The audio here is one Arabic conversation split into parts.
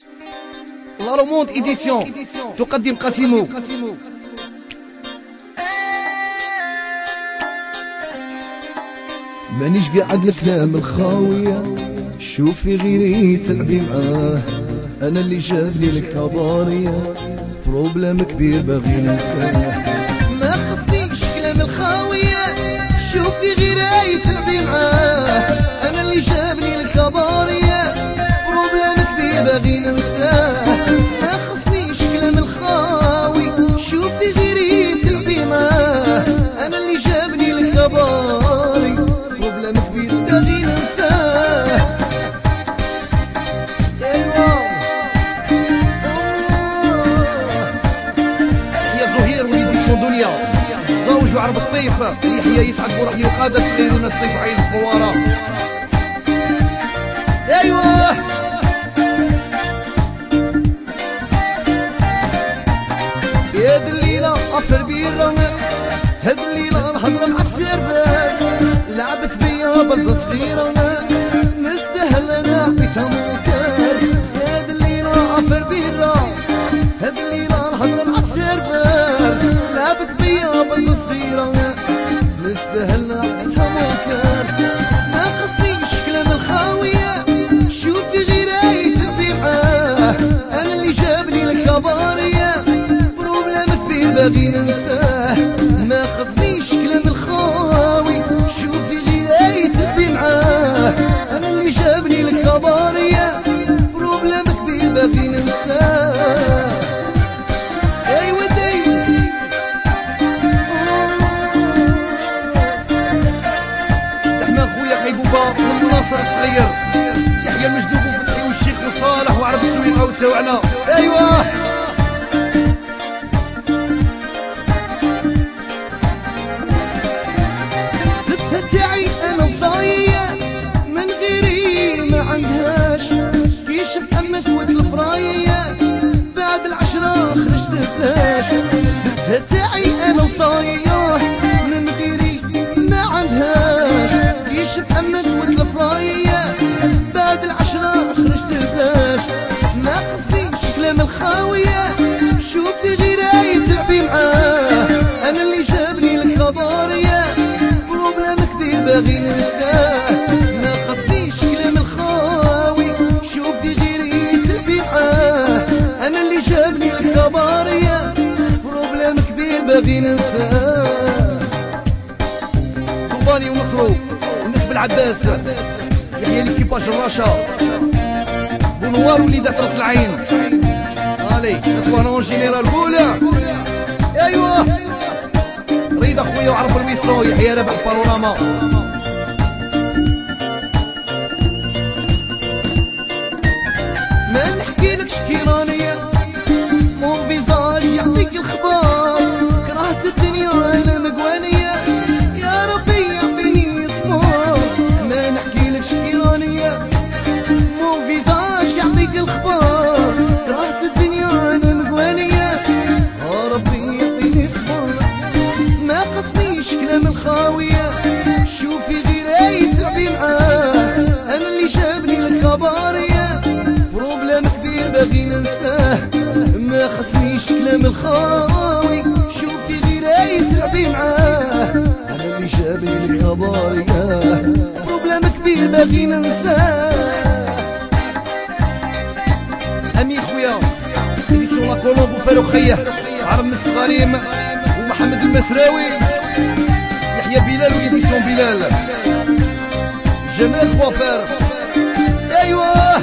لا روموند إديسيون تقدم قاسمو. مانيش قاعد الكلام الخاوية، شوفي غيري تلعبي معاه. انا اللي جابني الكبارية، بروبليم كبير باغي ننساه. ما خصنيش كلام الخاوية، شوفي غيري تلعبي معاه. انا اللي جابني الكبارية، بروبليم كبير باغي ننساه. ما خصنيش كلام الخاوي، شوفي غيري تلعبي معاه. انا اللي جابني الكباري، بروبليم كبير باغي ننساه. دنيا الزوج وعرب سطيف، يحيى يسعد بروحي وقادة صغير وناس طيف عين الفوارة. ايوه يا دليلة افر بيرة، هاد الليلة الهضرة مع السربان، لعبت بيا بزة صغيرة نستاهل انا عبيتها موتان. يا دليلة افر بيرة، هاد الليلة الهضرة مع السربان، لعبت بيا بزة صغيرة نستاهل عبيتها موتان. ما خصنيش كلام الخاوية، شوفي غيري تلبي معاه. انا اللي جابني الكبارية، بروبليم كبير باغي ننساه. ما خصنيش كلام الخاوي، شوفي غيري تلبي معاه. انا اللي جابني الكبارية، بروبليم كبير باغي ننساه. اي ودي دحنا خويا حيبوبة والناصر الصغير، يحيى المجدوب وفتحي والشيخ وصالح وعرب السويقة وتاوعنا. ايوه الستة تاعي انا وصاية، من غيري ما عندهاش. كي شفت امك ود الفراية، بعد العشرة خرجت بلاش. الستة تاعي انا وصاية، من غيري ما عندهاش. كي شفت امك ود الفراية، بعد العشرة خرجت بلاش. ما قصديش كلام الخاوية، شوفي غيري تلعبي معاه. انا اللي جابني الكبارية، بروبليم كبير باغي ننساه. ما قصديش كلام الخاوي، شوفي غيري تلعبي معاه. انا اللي جابني الكبارية، بروبليم كبير باغي ننساه. طوباني ومصروف والناس بالعباس، يحيى ليكيباج الرشا، بونوار وليدات راس العين. الي اسوانون جينيرال بولا. ايوه ريض اخويا وعرف الويسو، يحيى رابح بانوراما. ما نحكيلكش كيرانية، مو فيزاج يعطيك الخبار. كرهت الدنيا انا مقوانية، يا ربي يعطيني صبر. ما نحكيلكش كيرانية، مو فيزاج يعطيك الخبار. كرهت الدنيا انا مقوانية، يا ربي يعطيني صبر. ما قصنيش كلام الخاوية، شوفي غيري تلعبي معاه. انا اللي جابني الكبارية، بروبليم كبير باغي ننساه. ما خصنيش كلام الخاوي، شوفي غيري تلعبي معاه. انا اللي جابني الكبارية، بروبليم كبير باغي ننساه. امي خويا إديسيون لا كولومب وفاروق خيه، عرب من الصغاريم ومحمد المسراوي، يحيى بلال وإديسيون بلال، جمال خوافير. ايوه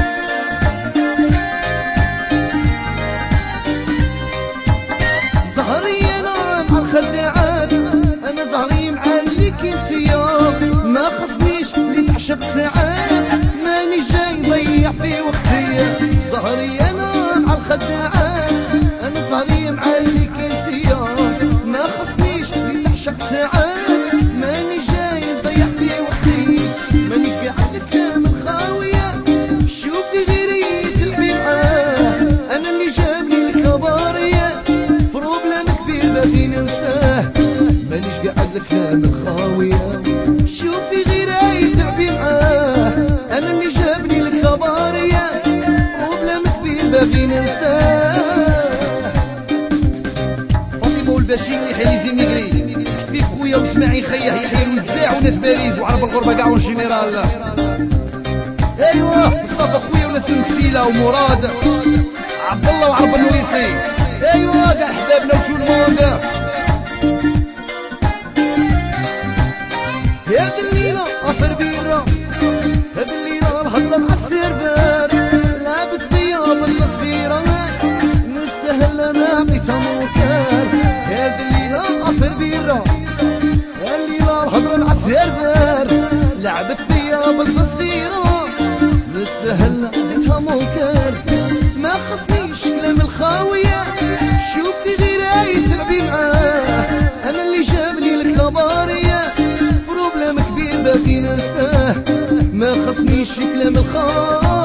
زهري انا مع الخداعات، انا زهري مع اللي كنتيا. ما خصنيش اللي تعشق ساعات، ماني جاي نضيع في وقتي. زهري انا مع الخداعات، انا زهري مع اللي كنتيا. ما خصنيش اللي تعشق ساعات، ماني جاي نضيع في وقتي. مانيش قاعد الكلام الخاوية، شوفي غيري تلعبي معاه. انا اللي جابني الكبارية، بروبليم كبير باغي ننساه. مانيش قاعد الكلام الخاوية، شوفي غيري تلعبي معاه. وناس باريس وعرب الغربه كاع والجنرال. ايوا مصطفى خويا وناس مسيله ومراد عبد الله وعرب النويسي. ايوا كاع حبابنا وتو الموند. هاد الليله افر بيرا، هاد الليله الهضره مع السيرفر، لعبت بيا بصه صغيره نستاهل انا عطيتها موكر. هاد الليله افر بيرا، هاد الليله الهضره مع السيرفر، لعبت بيا بصه صغيره نستاهل عطيتها موكر. ما خصنيش كلام الخاويه، شوفي غير تلعبي معاه، انا اللي جابني الكباريه، بروبليم كبير باقي ننساه. ما خصنيش كلام الخاويه